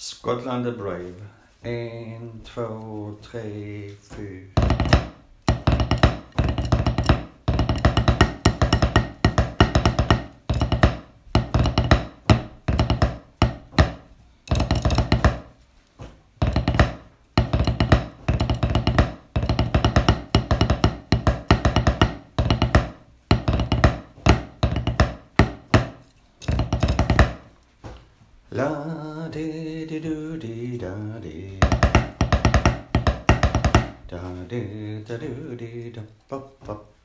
Scotland är brave. 1, 2, 3, 4. La di di do di da di da di da do di da pop pop.